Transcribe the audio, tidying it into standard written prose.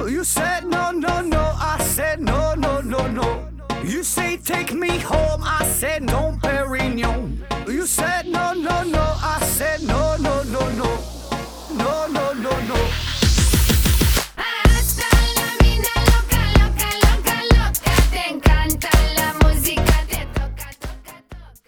You said no, no, no. I said no, no, no, no. You say take me home. I said no, Perignon. You said no, no, no.